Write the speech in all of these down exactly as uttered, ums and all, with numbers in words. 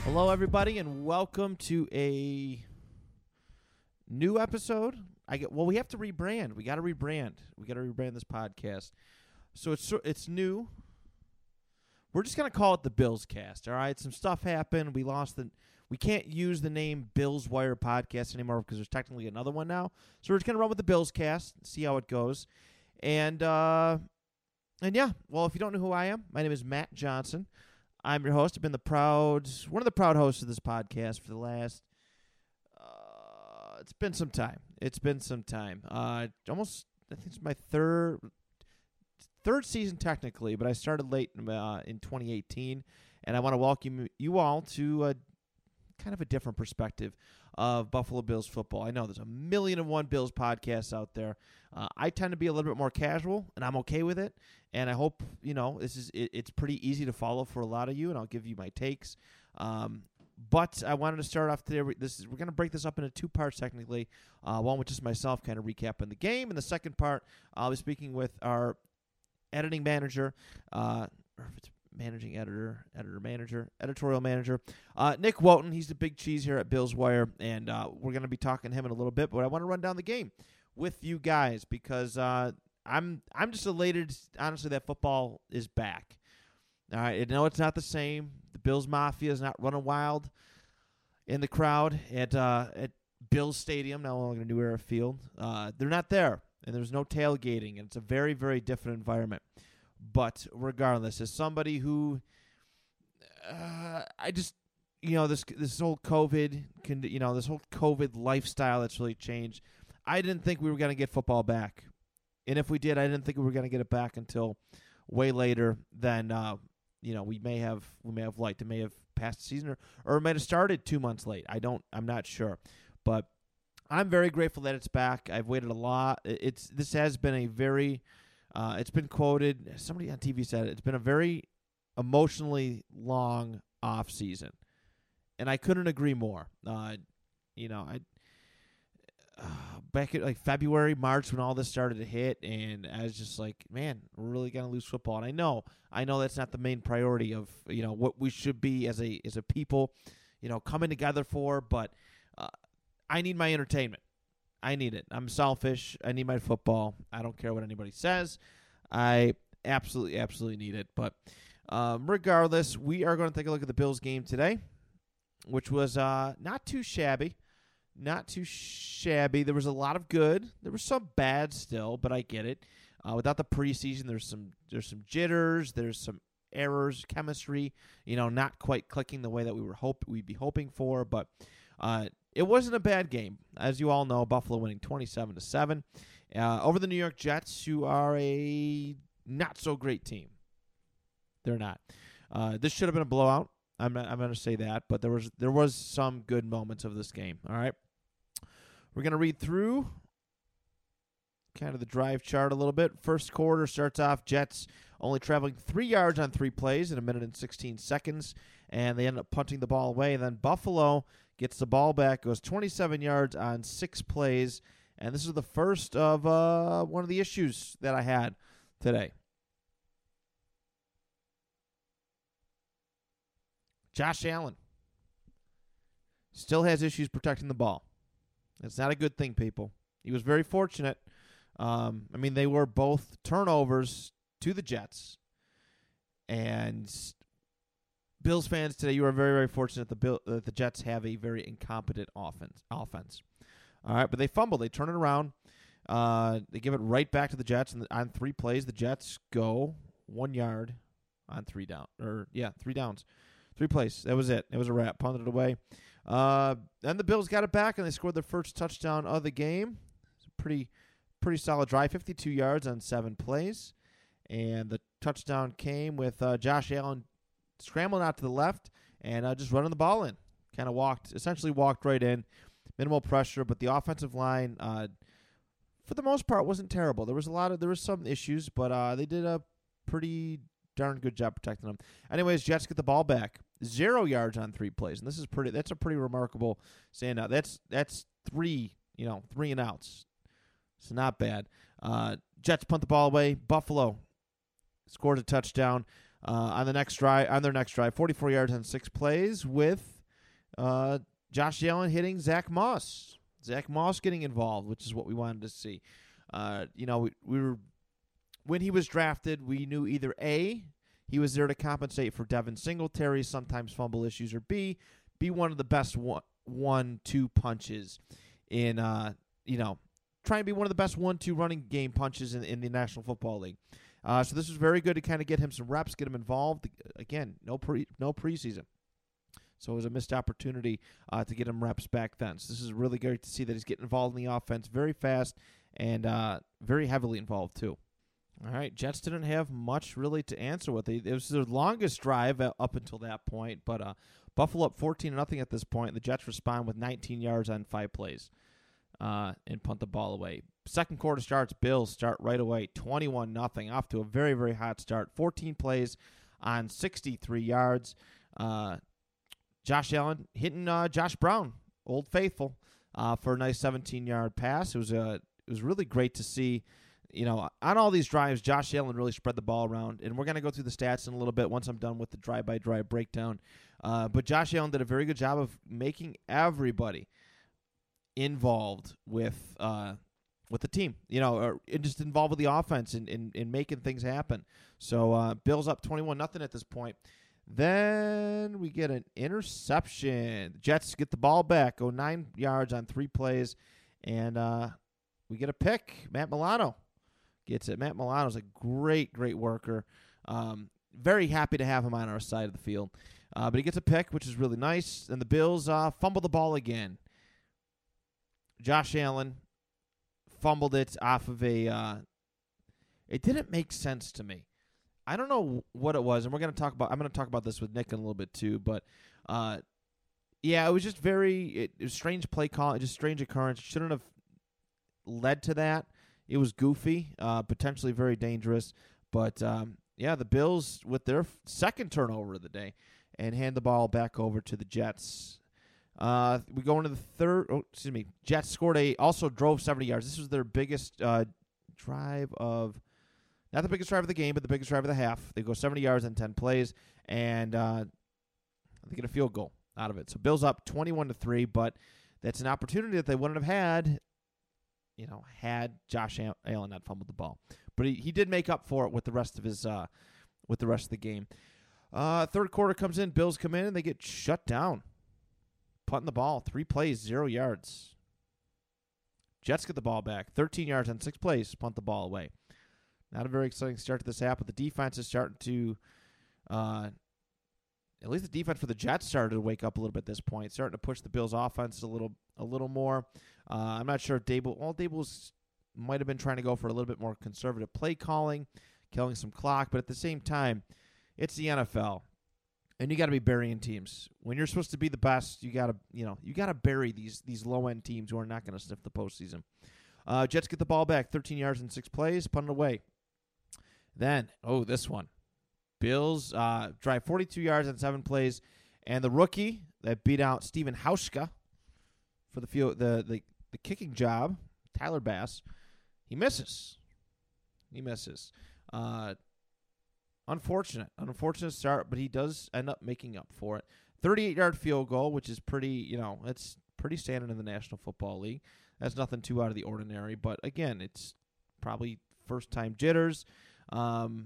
Hello, everybody, and welcome to a new episode. I get well. We have to rebrand. We got to rebrand. We got to rebrand this podcast. So it's it's new. We're just gonna call it the Bills Cast. All right. Some stuff happened. We lost the. We can't use the name Bills Wire Podcast anymore because there's technically another one now. So we're just gonna run with the Bills Cast. See how it goes. And uh, and yeah. Well, if you don't know who I am, my name is Matt Johnson. I'm your host. I've been the proud, one of the proud hosts of this podcast for the last, uh, it's been some time. It's been some time. Uh, almost, I think it's my third, third season technically, but I started late uh, in twenty eighteen, and I want to welcome you all to a kind of a different perspective of Buffalo Bills football. I know there's a million and one Bills podcasts out there. Uh, I tend to be a little bit more casual, and I'm okay with it. And I hope, you know, this is it, it's pretty easy to follow for a lot of you, and I'll give you my takes. Um, but I wanted to start off today. This is, we're going to break this up into two parts, technically. Uh, one with just myself kind of recapping the game, and the second part, I'll be speaking with our editing manager, uh, or if it's managing editor, editor manager, editorial manager, uh, Nick Woughton. He's the big cheese here at Bills Wire, and uh, we're going to be talking to him in a little bit. But I want to run down the game with you guys because uh, I'm I'm just elated, honestly, that football is back. All right, I know it's not the same. The Bills Mafia is not running wild in the crowd at uh, at Bills Stadium, no longer New Era Field. Uh, they're not there, and there's no tailgating, and it's a very, very different environment. But regardless, as somebody who, uh, I just, you know, this this whole COVID, can, you know, this whole COVID lifestyle that's really changed. I didn't think we were going to get football back, and if we did, I didn't think we were going to get it back until way later than, uh, you know, we may have we may have liked. It may have passed the season, or or it might have started two months late. I don't, I'm not sure, but I'm very grateful that it's back. I've waited a lot. It's this has been a very Uh, it's been quoted, somebody on T V said it, it's been a very emotionally long off season, and I couldn't agree more. Uh, you know, I uh, back at like February, March when all this started to hit, and I was just like, man, we're really gonna lose football. And I know, I know that's not the main priority of you know what we should be as a as a people, you know, coming together for. But uh, I need my entertainment. I need it. I'm selfish. I need my football. I don't care what anybody says. I absolutely, absolutely need it. But um, regardless, we are going to take a look at the Bills game today, which was uh, not too shabby. Not too shabby. There was a lot of good. There was some bad still, but I get it. Uh, without the preseason, there's some there's some jitters. There's some errors, chemistry. You know, not quite clicking the way that we were hope we'd be hoping for. But uh, it wasn't a bad game, as you all know. Buffalo winning twenty-seven to seven uh, over the New York Jets, who are a not so great team. They're not. Uh, this should have been a blowout. I'm not, I'm going to say that, but there was there was some good moments of this game. All right, we're going to read through kind of the drive chart a little bit. First quarter starts off Jets only traveling three yards on three plays in a minute and sixteen seconds, and they end up punting the ball away. And then Buffalo gets the ball back, goes twenty-seven yards on six plays, and this is the first of uh, one of the issues that I had today. Josh Allen still has issues protecting the ball. It's not a good thing, people. He was very fortunate. Um, I mean, they were both turnovers to the Jets, and Bills fans today, you are very, very fortunate that the, Bill, that the Jets have a very incompetent offense. Offense, all right, but they fumble, they turn it around, uh, they give it right back to the Jets, and on three plays, the Jets go one yard on three down, or yeah, three downs, three plays. That was it. It was a wrap. Punted it away. Uh, then the Bills got it back, and they scored their first touchdown of the game. It's a pretty, pretty solid drive, fifty-two yards on seven plays, and the touchdown came with uh, Josh Allen scrambling out to the left and uh, just running the ball in. Kind of walked, essentially walked right in. Minimal pressure, but the offensive line, uh, for the most part, wasn't terrible. There was a lot of, there was some issues, but uh, they did a pretty darn good job protecting them. Anyways, Jets get the ball back, zero yards on three plays, and this is pretty. That's a pretty remarkable standout. That's that's three, you know, three and outs. It's not bad. Uh, Jets punt the ball away. Buffalo scores a touchdown uh, on the next drive. On their next drive, forty-four yards on six plays with Uh, Josh Allen hitting Zach Moss. Zach Moss getting involved, which is what we wanted to see. Uh, you know, we, we were when he was drafted, we knew either A, he was there to compensate for Devin Singletary's sometimes fumble issues, or B, be one of the best one, one two punches in, uh, you know, try and be one of the best one two running game punches in, in the National Football League. Uh, so this was very good to kind of get him some reps, get him involved. Again, no pre no preseason. So it was a missed opportunity uh, to get him reps back then. So this is really great to see that he's getting involved in the offense very fast and uh, very heavily involved too. All right, Jets didn't have much really to answer with. It was their longest drive up until that point, but uh, Buffalo up fourteen to nothing at this point. The Jets respond with nineteen yards on five plays uh, and punt the ball away. Second quarter starts, Bills start right away, twenty-one nothing, off to a very, very hot start. fourteen plays on sixty-three yards. Uh, Josh Allen hitting uh, Josh Brown, Old Faithful, uh, for a nice seventeen-yard pass. It was uh, it was really great to see. You know, on all these drives, Josh Allen really spread the ball around, and we're going to go through the stats in a little bit once I'm done with the drive-by-drive breakdown. Uh, but Josh Allen did a very good job of making everybody involved with uh, with the team, you know, or just involved with the offense and in, in, in making things happen. So uh, Bills up twenty-one nothing at this point. Then we get an interception. The Jets get the ball back, go nine yards on three plays, and uh, we get a pick. Matt Milano gets it. Matt Milano's a great, great worker. Um, very happy to have him on our side of the field. Uh, but he gets a pick, which is really nice. And the Bills uh, fumble the ball again. Josh Allen fumbled it off of a uh, – it didn't make sense to me. I don't know what it was, and we're going to talk about – I'm going to talk about this with Nick in a little bit too. But, uh, yeah, it was just very it, – it was strange play call, just strange occurrence. Shouldn't have led to that. It was goofy, uh, potentially very dangerous. But, um, yeah, the Bills with their second turnover of the day and hand the ball back over to the Jets. Uh, we go into the third oh, – excuse me. Jets scored a – also drove seventy yards. This was their biggest uh, drive of – not the biggest drive of the game, but the biggest drive of the half. They go seventy yards in ten plays, and uh, they get a field goal out of it. So Bills up twenty-one to three, but that's an opportunity that they wouldn't have had – you know, had Josh Allen not fumbled the ball. But he, he did make up for it with the rest of his uh, with the rest of the game. Uh, third quarter comes in, Bills come in, and they get shut down. Punting the ball, three plays, zero yards. Jets get the ball back, thirteen yards on six plays, punt the ball away. Not a very exciting start to this half, but the defense is starting to, uh, at least the defense for the Jets started to wake up a little bit at this point, starting to push the Bills' offense a little a little more. Uh, I'm not sure if Dable, well, Dable's might have been trying to go for a little bit more conservative play calling, killing some clock, but at the same time, it's the N F L, and you got to be burying teams. When you're supposed to be the best, you got to, you know, you got to bury these these low end teams who are not going to sniff the postseason. Uh, Jets get the ball back, thirteen yards in six plays, punt it away. Then, oh, this one, Bills uh, drive forty-two yards on seven plays, and the rookie that beat out Steven Hauschka for the field, the the the kicking job, Tyler Bass, he misses. He misses. Uh, unfortunate. Unfortunate start, but he does end up making up for it. thirty-eight-yard field goal, which is pretty, you know, it's pretty standard in the National Football League. That's nothing too out of the ordinary. But, again, it's probably first-time jitters. Um,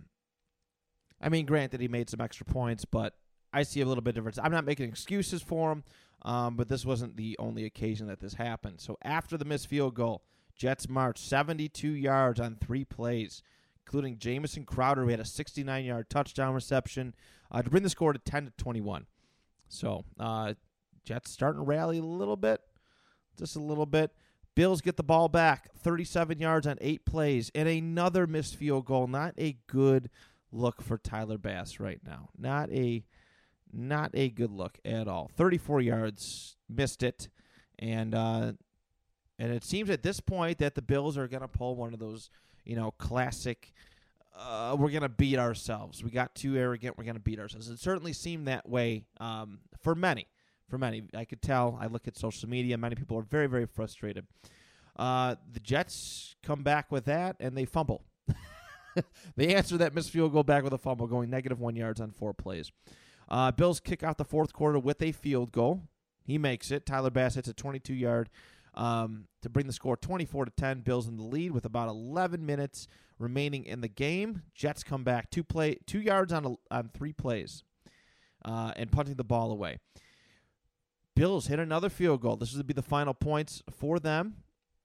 I mean, granted, he made some extra points, but I see a little bit difference. I'm not making excuses for him. Um, but this wasn't the only occasion that this happened. So after the missed field goal, Jets marched seventy-two yards on three plays, including Jamison Crowder, who had a sixty-nine-yard touchdown reception uh, to bring the score to ten to twenty-one. So uh, Jets starting to rally a little bit, just a little bit. Bills get the ball back, thirty-seven yards on eight plays, and another missed field goal. Not a good look for Tyler Bass right now. Not a Not a good look at all. thirty-four yards, missed it. And uh, and it seems at this point that the Bills are going to pull one of those, you know, classic, uh, we're going to beat ourselves. We got too arrogant, we're going to beat ourselves. It certainly seemed that way um, for many. For many. I could tell. I look at social media. Many people are very, very frustrated. Uh, the Jets come back with that, and they fumble. They answer that missed field goal back with a fumble, going negative one yards on four plays. Uh, Bills kick out the fourth quarter with a field goal. He makes it. Tyler Bass hits a twenty-two-yard um, to bring the score twenty-four to ten. Bills in the lead with about eleven minutes remaining in the game. Jets come back two play two yards on a, on three plays uh, and punting the ball away. Bills hit another field goal. This would be the final points for them.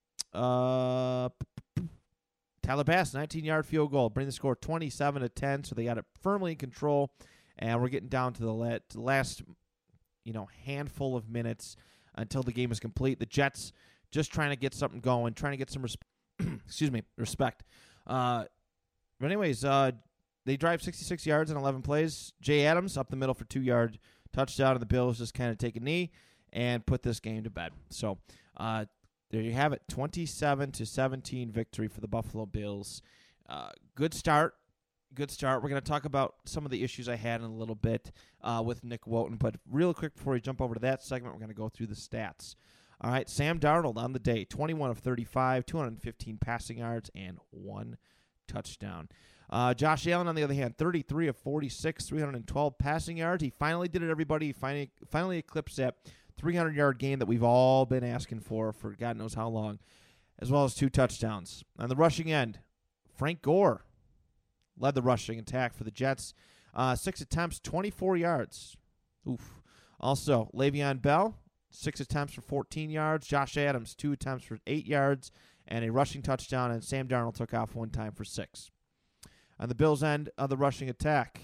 Uh, Tyler Bass, nineteen-yard field goal, bring the score twenty-seven to ten. So they got it firmly in control, and we're getting down to the la- to the last, you know, handful of minutes until the game is complete. The Jets just trying to get something going, trying to get some respect. excuse me, respect. Uh, but anyways, uh, they drive sixty-six yards in eleven plays. Jay Adams up the middle for two-yard touchdown, and the Bills just kind of take a knee and put this game to bed. So uh, there you have it, twenty-seven to seventeen victory for the Buffalo Bills. Uh, good start. Good start. We're going to talk about some of the issues I had in a little bit uh, with Nick Wooten, but real quick before we jump over to that segment, we're going to go through the stats. All right, Sam Darnold on the day, twenty-one of thirty-five, two hundred fifteen passing yards, and one touchdown. Uh, Josh Allen, on the other hand, thirty-three of forty-six, three hundred twelve passing yards. He finally did it, everybody. He finally, finally eclipsed that three hundred-yard game that we've all been asking for for God knows how long, as well as two touchdowns. On the rushing end, Frank Gore led the rushing attack for the Jets. Uh, six attempts, twenty-four yards. Oof. Also, Le'Veon Bell, six attempts for fourteen yards. Josh Adams, two attempts for eight yards and a rushing touchdown. And Sam Darnold took off one time for six. On the Bills' end of the rushing attack,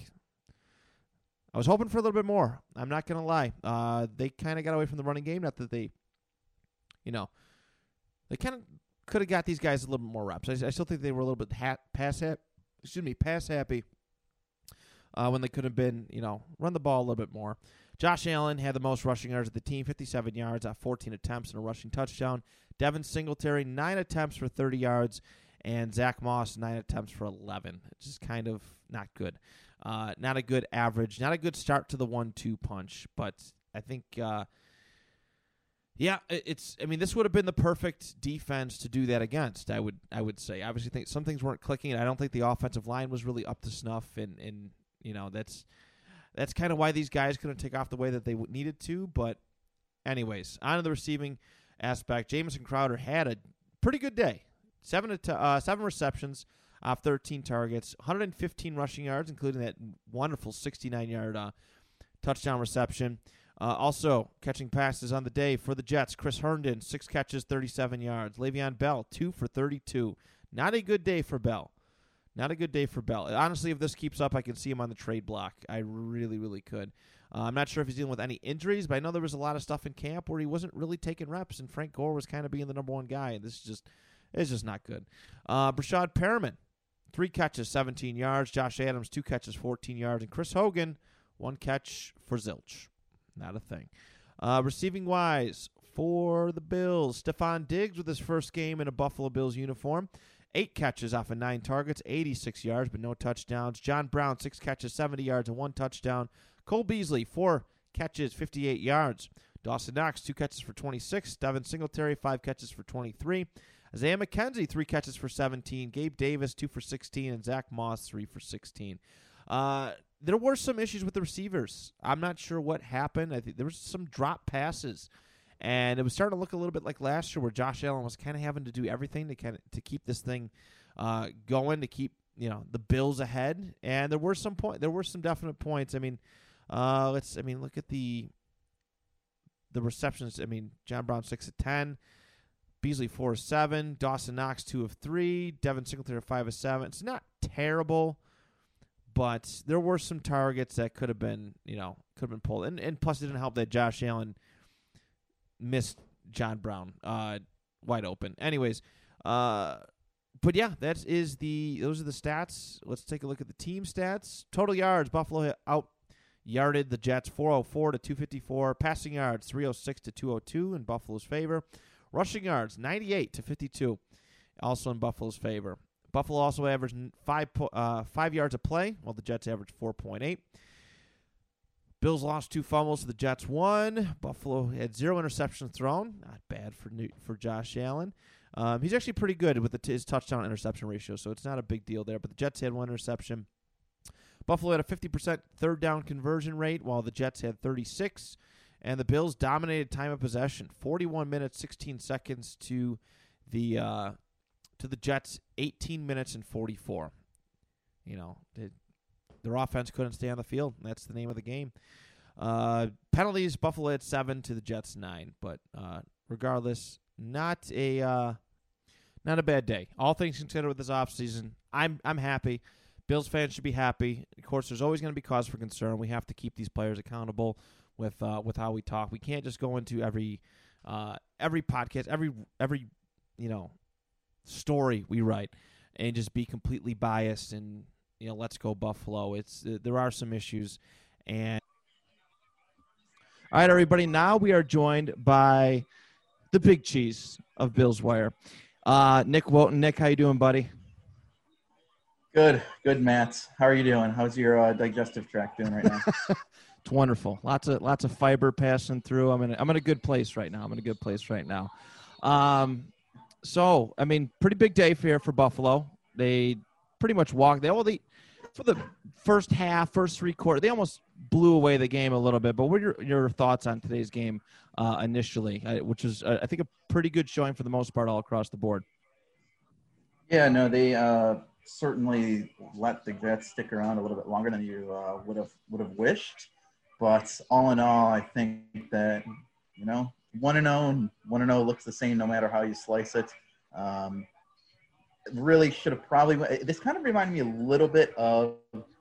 I was hoping for a little bit more. I'm not going to lie. Uh, they kind of got away from the running game. Not that they, you know, they kind of could have got these guys a little bit more reps. I, I still think they were a little bit ha- pass happy. Excuse me, pass happy uh, when they could have been, you know, run the ball a little bit more. Josh Allen had the most rushing yards of the team, fifty-seven yards on fourteen attempts and a rushing touchdown. Devin Singletary, nine attempts for thirty yards. And Zach Moss, nine attempts for eleven. It's just kind of not good. Uh, not a good average. Not a good start to the one two punch. But I think, uh, yeah, it's. I mean, this would have been the perfect defense to do that against, I would I would say. Obviously, think some things weren't clicking. And I don't think the offensive line was really up to snuff. And, and you know, that's that's kind of why these guys couldn't take off the way that they needed to. But anyways, on to the receiving aspect. Jamison Crowder had a pretty good day. Seven att- uh, seven receptions off thirteen targets, one hundred fifteen rushing yards, including that wonderful sixty-nine-yard uh, touchdown reception. Uh, also, catching passes on the day for the Jets, Chris Herndon, six catches, thirty-seven yards. Le'Veon Bell, two for thirty-two. Not a good day for Bell. Not a good day for Bell. Honestly, if this keeps up, I can see him on the trade block. I really, really could. Uh, I'm not sure if he's dealing with any injuries, but I know there was a lot of stuff in camp where he wasn't really taking reps, and Frank Gore was kind of being the number one guy. This is just... It's just not good. Uh, Brashad Perriman, three catches, seventeen yards. Josh Adams, two catches, fourteen yards. And Chris Hogan, one catch for zilch. Not a thing. Uh, receiving-wise, for the Bills, Stephon Diggs with his first game in a Buffalo Bills uniform. Eight catches off of nine targets, eighty-six yards, but no touchdowns. John Brown, six catches, seventy yards, and one touchdown. Cole Beasley, four catches, fifty-eight yards. Dawson Knox, two catches for twenty-six. Devin Singletary, five catches for twenty-three. Isaiah McKenzie, three catches for seventeen. Gabe Davis, two for sixteen. And Zach Moss, three for sixteen. Uh, there were some issues with the receivers. I'm not sure what happened. I think there was some drop passes. And it was starting to look a little bit like last year where Josh Allen was kind of having to do everything to kind of to keep this thing uh, going, to keep, you know, the Bills ahead. And there were some point there were some definite points. I mean, uh, let's I mean, look at the the receptions. I mean, John Brown six of ten. Beasley four of seven, Dawson Knox two of three, Devin Singletary five of seven. It's not terrible, but there were some targets that could have been, you know, could have been pulled. And and plus it didn't help that Josh Allen missed John Brown uh, wide open. Anyways, uh, but yeah, that is the those are the stats. Let's take a look at the team stats. Total yards, Buffalo out yarded the Jets four oh four to two fifty-four. Passing yards three oh six to two oh two in Buffalo's favor. Rushing yards, ninety-eight to fifty-two, also in Buffalo's favor. Buffalo also averaged five uh, five yards a play, while the Jets averaged four point eight. Bills lost two fumbles to the Jets one. Buffalo had zero interceptions thrown. Not bad for New, for Josh Allen. Um, he's actually pretty good with the t- his touchdown interception ratio, so it's not a big deal there. But the Jets had one interception. Buffalo had a fifty percent third down conversion rate, while the Jets had thirty-six. and the Bills dominated time of possession, forty-one minutes, sixteen seconds to the uh, to the Jets, eighteen minutes and forty-four. You know, they, their offense couldn't stay on the field. And that's the name of the game. Uh, penalties, Buffalo had seven to the Jets nine, but uh, regardless, not a uh, not a bad day. All things considered with this offseason, I'm I'm happy. Bills fans should be happy. Of course, there's always going to be cause for concern. We have to keep these players accountable with uh, with how we talk. We can't just go into every uh, every podcast, every every you know story we write, and just be completely biased and you know let's go Buffalo. It's uh, there are some issues. And all right, everybody. Now we are joined by the big cheese of Bills Wire, uh, Nick Woughton. Nick, how you doing, buddy? Good, good, Matt. How are you doing? How's your uh, digestive tract doing right now? It's wonderful. Lots of lots of fiber passing through. I'm in a, I'm in a good place right now. I'm in a good place right now. Um, so I mean, pretty big day for here for Buffalo. They pretty much walked. They well, they for the first half, first three quarters, they almost blew away the game a little bit. But what are your, your thoughts on today's game uh, initially, uh, which was uh, I think a pretty good showing for the most part all across the board? Yeah, no, they uh, certainly let the Jets stick around a little bit longer than you uh, would have would have wished. But all in all, I think that, you know, one and oh and one and oh looks the same no matter how you slice it. Um, really should have probably – this kind of reminded me a little bit of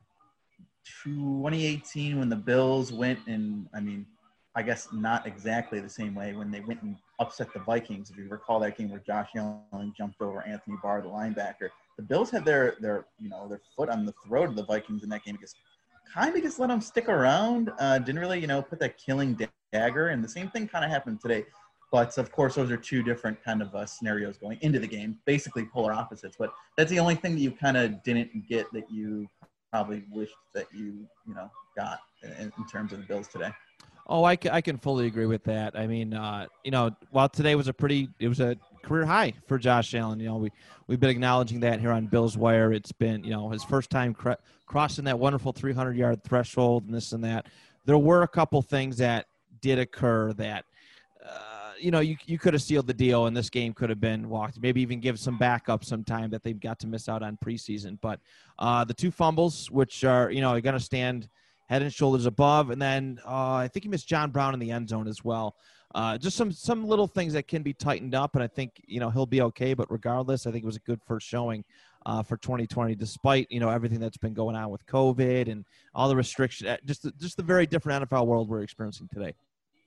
twenty eighteen when the Bills went and, I mean, I guess not exactly the same way when they went and upset the Vikings. If you recall that game where Josh Allen jumped over Anthony Barr, the linebacker. The Bills had their, their you know, their foot on the throat of the Vikings in that game because kind of just let them stick around. Uh, didn't really, you know, put that killing dagger. And the same thing kind of happened today. But, of course, those are two different kind of uh, scenarios going into the game, basically polar opposites. But that's the only thing that you kind of didn't get that you probably wished that you, you know, got in, in terms of the Bills today. Oh, I can, I can fully agree with that. I mean, uh, you know, while today was a pretty – it was a career high for Josh Allen. You know, we, we've been acknowledging that here on Bills Wire. It's been, you know, his first time cr- crossing that wonderful three hundred yard threshold and this and that. There were a couple things that did occur that – Uh, you know, you you could have sealed the deal, and this game could have been walked. Maybe even give some backup some time that they've got to miss out on preseason. But uh, the two fumbles, which are you know are going to stand head and shoulders above, and then uh, I think he missed John Brown in the end zone as well. Uh, just some some little things that can be tightened up, and I think you know he'll be okay. But regardless, I think it was a good first showing uh, for twenty twenty, despite you know everything that's been going on with COVID and all the restrictions. Just the, just the very different N F L world we're experiencing today.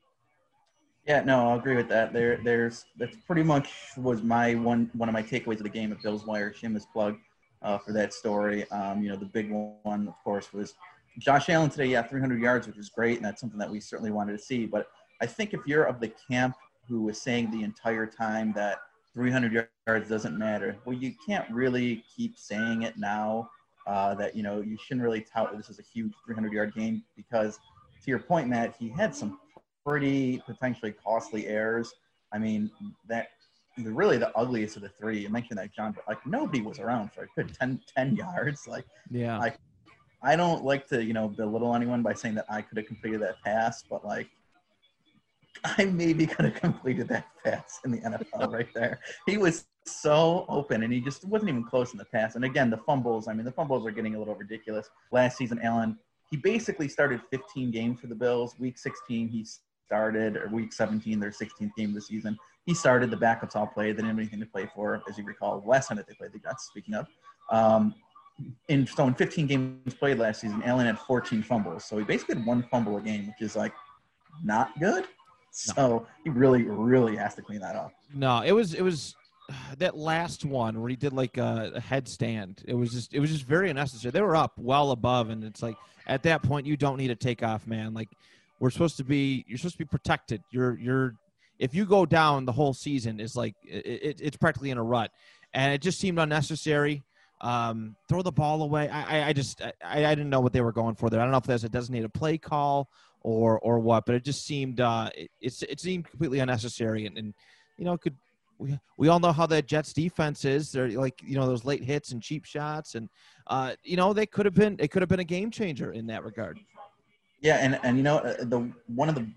Yeah, no, I'll agree with that. There, there's that's pretty much was my one one of my takeaways of the game at Bills Wire. Shameless plug uh, for that story. Um, you know, the big one, of course, was Josh Allen today. Yeah, three hundred yards, which is great, and that's something that we certainly wanted to see. But I think if you're of the camp who was saying the entire time that three hundred yards doesn't matter, well, you can't really keep saying it now. Uh, that you know you shouldn't really tout that this is a huge three hundred yard game because, to your point, Matt, he had some pretty potentially costly errors. I mean, that really the ugliest of the three. You mentioned that, John, but like nobody was around for a good ten, ten yards. Like, yeah, like I don't like to, you know, belittle anyone by saying that I could have completed that pass, but like I maybe could have completed that pass in the N F L right there. He was so open, and he just wasn't even close in the pass. And again, the fumbles. I mean, the fumbles are getting a little ridiculous. Last season, Allen, he basically started fifteen games for the Bills. Week sixteen, he's started, or week seventeen, their sixteenth game of the season. He started, the backups all played. They didn't have anything to play for, as you recall, the last time that they played the Jets, speaking of. Um, in, so in fifteen games played last season, Allen had fourteen fumbles. So he basically had one fumble a game, which is like not good. So no. He really, really has to clean that up. No, it was, it was that last one where he did like a, a headstand. It was just, it was just very unnecessary. They were up well above, and it's like at that point you don't need a takeoff, man. Like, we're supposed to be, you're supposed to be protected. You're, you're, if you go down, the whole season is like, it, it, it's practically in a rut. And it just seemed unnecessary. Um, throw the ball away. I, I, I just, I, I didn't know what they were going for there. I don't know if there's a designated play call or, or what, but it just seemed, uh, it, it, it seemed completely unnecessary. And, and, you know, could, we, we all know how that Jets defense is. They're like, you know, those late hits and cheap shots. And, uh, you know, they could have been, it could have been a game changer in that regard. Yeah, and, and you know, the one of the big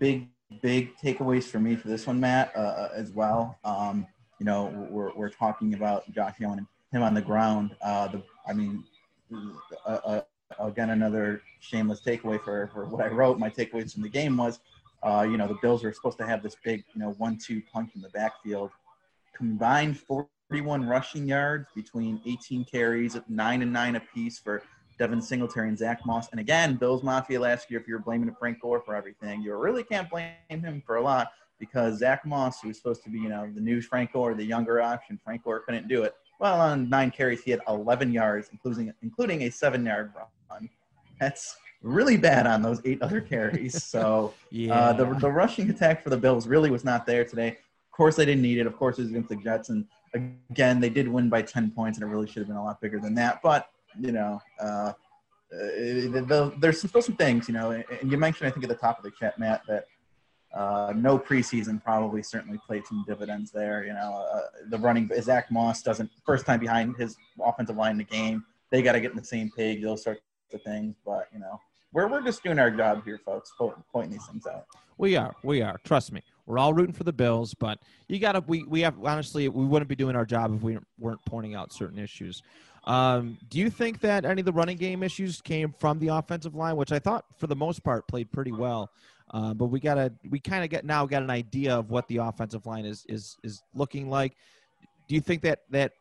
big takeaways for me for this one, Matt, uh, as well. Um, you know, we're, we're talking about Josh Allen and him on the ground. Uh, the, I mean, uh, uh, again, another shameless takeaway for, for what I wrote. My takeaways from the game was, uh, you know, the Bills were supposed to have this big, you know, one two punch in the backfield. Combined forty-one rushing yards between eighteen carries, nine and nine apiece for Devin Singletary and Zach Moss. And again, Bills Mafia last year, if you're blaming Frank Gore for everything, you really can't blame him for a lot because Zach Moss, who was supposed to be, you know, the new Frank Gore, the younger option, Frank Gore couldn't do it. Well, on nine carries, he had eleven yards, including including a seven-yard run. That's really bad on those eight other carries. So yeah. uh, the the rushing attack for the Bills really was not there today. Of course, they didn't need it. Of course, it was against the Jets. And again, they did win by ten points, and it really should have been a lot bigger than that. But, you know, uh, uh, there's still some things, you know, and you mentioned, I think, at the top of the chat, Matt, that uh, no preseason probably certainly played some dividends there. You know, uh, the running – Zach Moss doesn't – first time behind his offensive line in the game. They got to get in the same page, those sorts of things. But, you know, we're, we're just doing our job here, folks, pointing these things out. We are. We are. Trust me. We're all rooting for the Bills, but you got to, we, we have, honestly, we wouldn't be doing our job if we weren't pointing out certain issues. Um, do you think that any of the running game issues came from the offensive line, which I thought for the most part played pretty well? Uh, but we got to, we kind of get now got an idea of what the offensive line is, is, is looking like. Do you think that that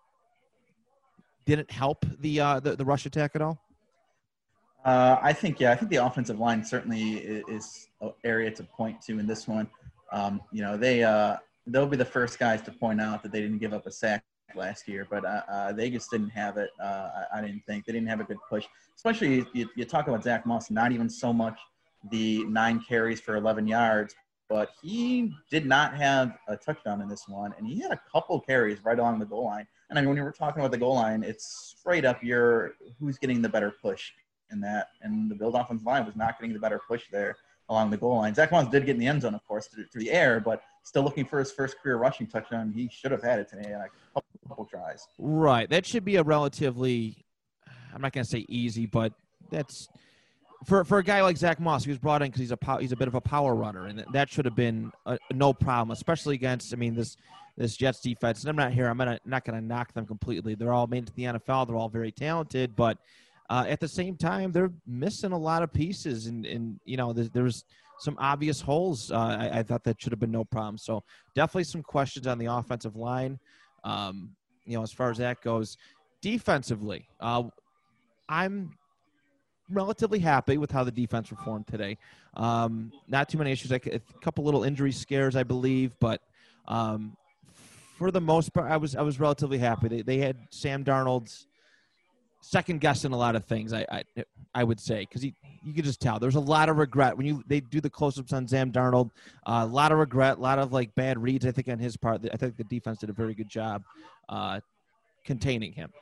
didn't help the, uh, the, the rush attack at all? Uh, I think, yeah, I think the offensive line certainly is an area to point to in this one. Um, you know, they, uh, they'll be the first guys to point out that they didn't give up a sack last year, but uh, uh, they just didn't have it. Uh, I, I didn't think they didn't have a good push, especially you, you talk about Zach Moss, not even so much the nine carries for eleven yards, but he did not have a touchdown in this one. And he had a couple carries right along the goal line. And I mean, when you were talking about the goal line, it's straight up your who's getting the better push in that. And the Bills offensive line was not getting the better push there along the goal line. Zach Moss did get in the end zone, of course, through, through the air, but still looking for his first career rushing touchdown. He should have had it today in a couple, couple tries. Right. That should be a relatively, I'm not going to say easy, but that's for for a guy like Zach Moss, he was brought in because he's a he's a bit of a power runner, and that should have been a, no problem, especially against, I mean, this this Jets defense. And I'm not here. I'm gonna, not going to knock them completely. They're all made it to the N F L. They're all very talented, but uh, at the same time, they're missing a lot of pieces, and and you know, there's, there's some obvious holes. Uh, I, I thought that should have been no problem. So definitely some questions on the offensive line. Um, you know, as far as that goes, defensively, uh, I'm relatively happy with how the defense performed today. Um, not too many issues. Like a couple little injury scares, I believe, but um, for the most part, I was I was relatively happy. They they had Sam Darnold's second guessing a lot of things. I I, I would say because he you could just tell there's a lot of regret when you they do the close-ups on Sam Darnold. Uh, a lot of regret, a lot of like bad reads. I think on his part, I think the defense did a very good job uh, containing him.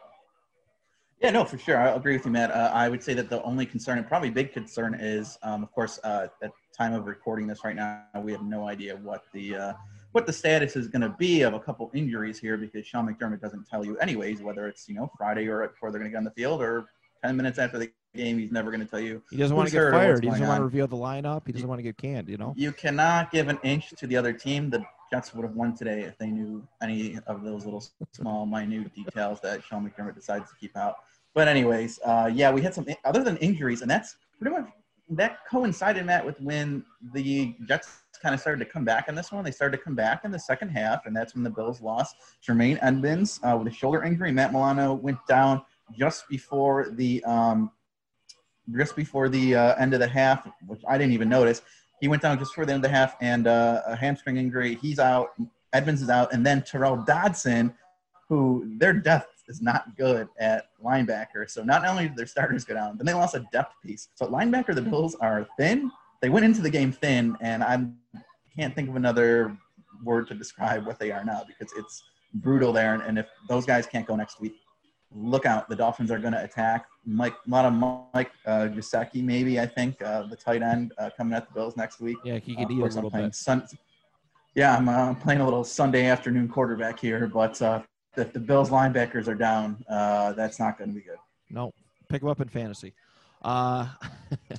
Yeah, no, for sure. I agree with you, Matt. Uh, I would say that the only concern, and probably big concern, is, um, of course, uh, at time of recording this right now, we have no idea what the uh, what the status is going to be of a couple injuries here because Sean McDermott doesn't tell you anyways, whether it's, you know, Friday or before they're going to get on the field or ten minutes after the game. He's never going to tell you. He doesn't want to get fired. He doesn't want to reveal the lineup. He doesn't want to get canned, you know? You cannot give an inch to the other team. The Jets would have won today if they knew any of those little small, minute details that Sean McDermott decides to keep out. But anyways, uh, yeah, we had some other than injuries, and that's pretty much that coincided, Matt, with when the Jets kind of started to come back in this one. They started to come back in the second half, and that's when the Bills lost Jermaine Edmonds uh, with a shoulder injury. Matt Milano went down just before the um, just before the uh, end of the half, which I didn't even notice. He went down just before the end of the half, and uh, a hamstring injury. He's out. Edmonds is out, and then Terrell Dodson, who their depth is not good at linebacker. So not only did their starters go down, then they lost a depth piece. So at linebacker, the Bills are thin. They went into the game thin, and I can't think of another word to describe what they are now because it's brutal there. And, and if those guys can't go next week, look out. The Dolphins are going to attack. Mike, a lot of Mike uh, Gesicki, maybe, I think, uh, the tight end uh, coming at the Bills next week. Yeah, he could uh, eat a little bit. Sun- yeah, I'm uh, playing a little Sunday afternoon quarterback here, but uh, if the Bills linebackers are down, uh, that's not going to be good. No, pick them up in fantasy. Uh,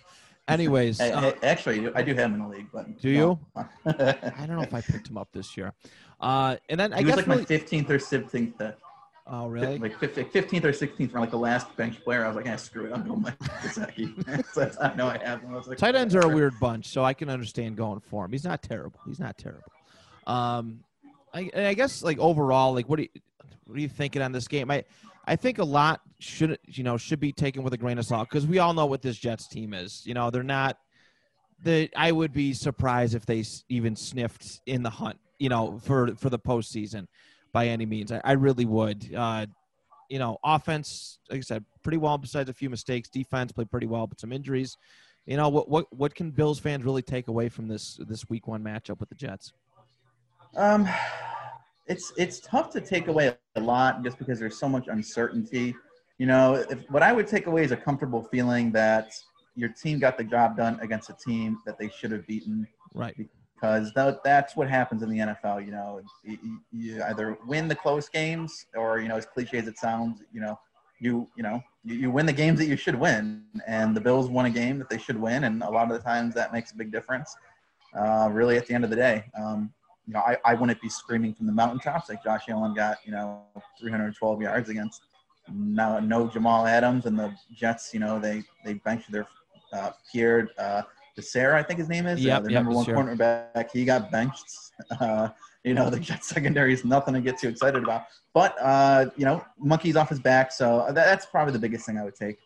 Anyways, Hey, uh, hey, actually, I do have him in the league, but do you? no. I don't know if I picked him up this year. Uh, and then I he guess was like really, my fifteenth or sixteenth. Uh, oh really? Like fifteenth or sixteenth from like the last bench player. I was like, ah, screw it, I'm going Mike Gesicki. So I know I have him. I was like, Tight ends are a whatever. weird bunch, so I can understand going for him. He's not terrible. He's not terrible. Um, I, I guess like overall, like what do you, what are you thinking on this game? I I think a lot should you know should be taken with a grain of salt because we all know what this Jets team is. You know, they're not. The I would be surprised if they s- even sniffed in the hunt. You know, for for the postseason, by any means. I, I really would. Uh, you know, offense, like I said, pretty well besides a few mistakes. Defense played pretty well, but some injuries. You know, what what what can Bills fans really take away from this this week one matchup with the Jets? Um, it's it's tough to take away a lot just because there's so much uncertainty. You know, if, what I would take away is a comfortable feeling that your team got the job done against a team that they should have beaten. Right. Because that, that's what happens in the N F L. You know, you, you either win the close games, or you know, as cliche as it sounds, you know, you you know, you, you win the games that you should win. And the Bills won a game that they should win, and a lot of the times that makes a big difference. Uh, really, at the end of the day, um, you know, I, I wouldn't be screaming from the mountaintops like Josh Allen got, you know, three hundred twelve yards against no, no Jamal Adams, and the Jets. You know, they they benched their uh, Pierre uh, Becerra, I think his name is, Yep, uh, their yep, number one Becerra. cornerback. He got benched. Uh, you know, the Jets secondary is nothing to get too excited about. But uh, you know, monkey's off his back, so that, that's probably the biggest thing I would take.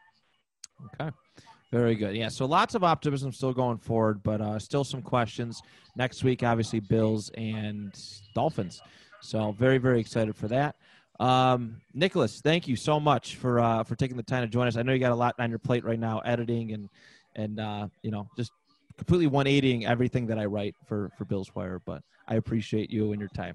Okay. Very good. Yeah, so lots of optimism still going forward, but uh, still some questions. Next week, obviously, Bills and Dolphins. So very, very excited for that. Um, Nicholas, thank you so much for uh, for taking the time to join us. I know you got a lot on your plate right now, editing and, and uh, you know, just completely one eightying everything that I write for, for Bills Wire, but I appreciate you and your time.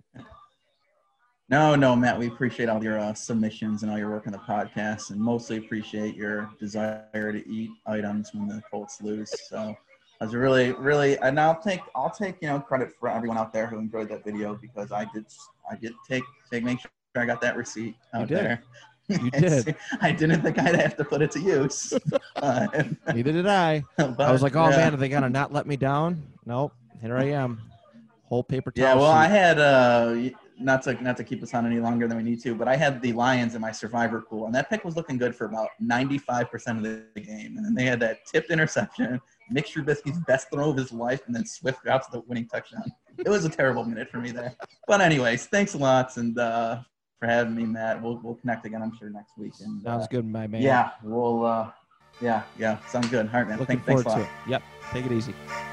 No, no, Matt, we appreciate all your uh, submissions and all your work on the podcast, and mostly appreciate your desire to eat items when the Colts lose. So I was really, really, and I'll take, I'll take, you know, credit for everyone out there who enjoyed that video, because I did, I did take, take, make sure I got that receipt out You did. there. You did. I didn't think I'd have to put it to use. Uh, Neither did I. but, I was like, oh, yeah. man, are they going to not let me down? Nope. Here I am. Whole paper towel Yeah, well, sheet. I had uh, not to not to keep us on any longer than we need to, but I had the Lions in my survivor pool, and that pick was looking good for about ninety-five percent of the game. And then they had that tipped interception, Mitch Trubisky's best throw of his life, and then Swift drops the winning touchdown. It was a terrible minute for me there. But anyways, thanks a lot, and uh, for having me, Matt. We'll we'll connect again, I'm sure, next week. And Sounds uh, good, my man. Yeah, we'll uh, yeah, yeah, sounds good. All right, man. Looking Thank, thanks forward a to lot. it. Yep. Take it easy.